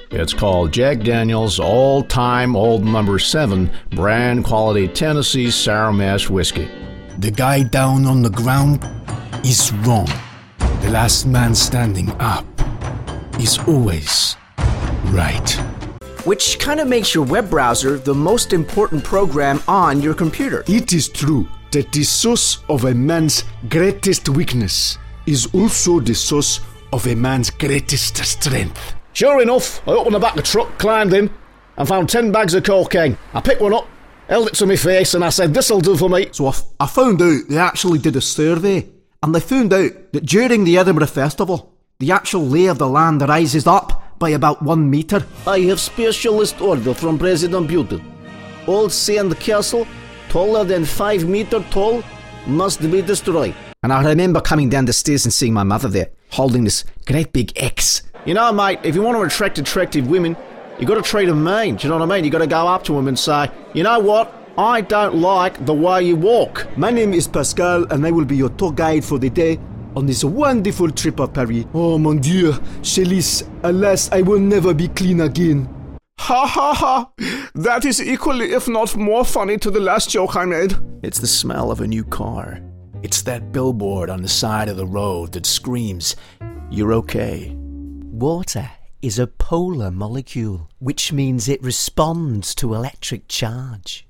It's called Jack Daniel's All-Time Old Number 7 brand quality Tennessee Sour Mash Whiskey. The guy down on the ground is wrong. The last man standing up is always right. Which kind of makes your web browser the most important program on your computer. It is true that the source of a man's greatest weakness is also the source of a man's greatest strength. Sure enough, I opened the back of the truck, climbed in, and found 10 bags of cocaine. I picked one up, held it to my face, and I said, "This'll do for me." So I found out they actually did a survey, and they found out that during the Edinburgh Festival, the actual lay of the land rises up by about 1 metre. I have specialist order from President Putin. Old sand castle, taller than 5 meter tall, must be destroyed. And I remember coming down the stairs and seeing my mother there, holding this great big X. You know, mate, if you want to attract attractive women, you got to treat them mean. Do you know what I mean? You got to go up to them and say, "You know what? I don't like the way you walk." My name is Pascal, and I will be your tour guide for the day on this wonderful trip of Paris. Oh mon Dieu, Chalice, alas, I will never be clean again. Ha ha ha! That is equally, if not more funny to the last joke I made. It's the smell of a new car. It's that billboard on the side of the road that screams, "You're okay." Water is a polar molecule, which means it responds to electric charge.